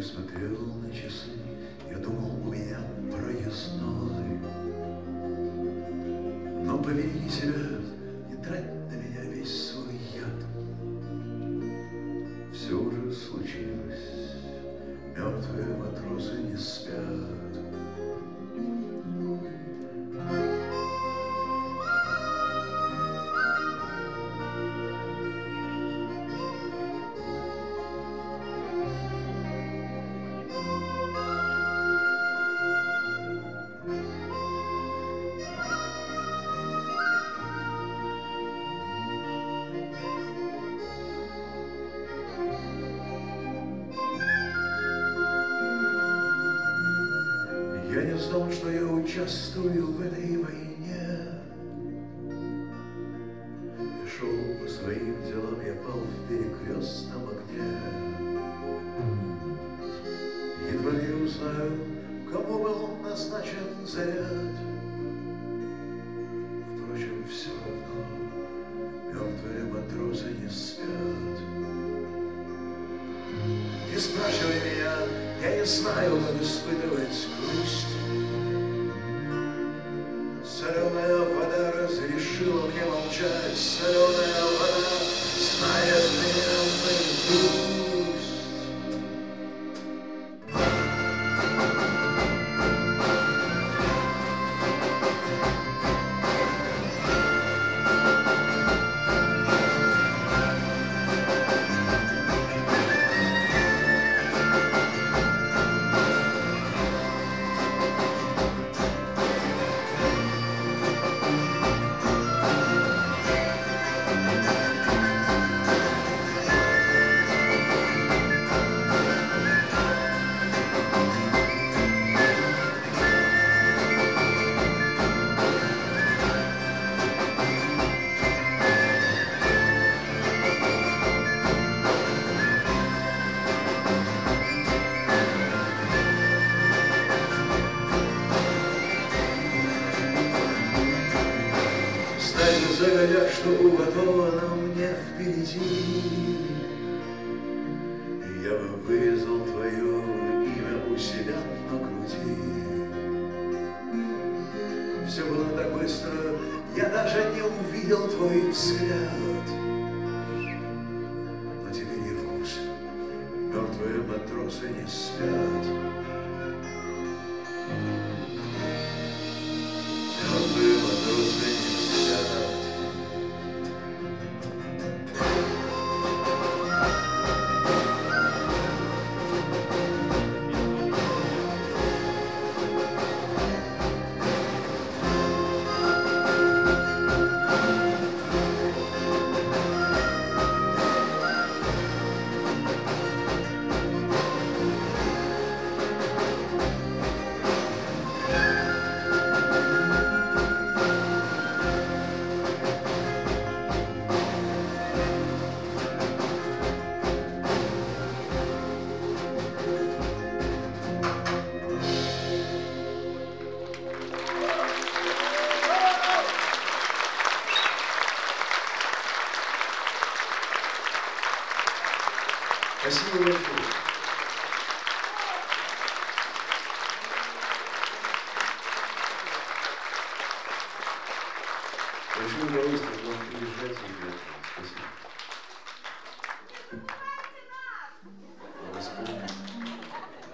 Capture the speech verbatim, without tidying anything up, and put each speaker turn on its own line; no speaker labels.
смотрел на часы, я думал, у меня проездной. Но побереги себя, не трать на меня весь свой яд. Все уже случилось, мертвые матросы не спят. Я не знал, что я участвую в этой войне. Я шел по своим делам, я пал в перекрестном огне. Едва ли я узнаю, кому был назначен заряд. Впрочем, все равно мертвые матросы не спят. Не спрашивай меня, я не знаю, как испытывать грусть. Соленая вода разрешила мне молчать. Соленая вода знает меня наизусть. Загорят, что уготовано мне впереди. Я бы вырезал твое имя у себя на груди. Все было так быстро, я даже не увидел твой взгляд. Но теперь не вкус, мертвые матросы не спят. Мертвые матросы не спят. Спасибо большое.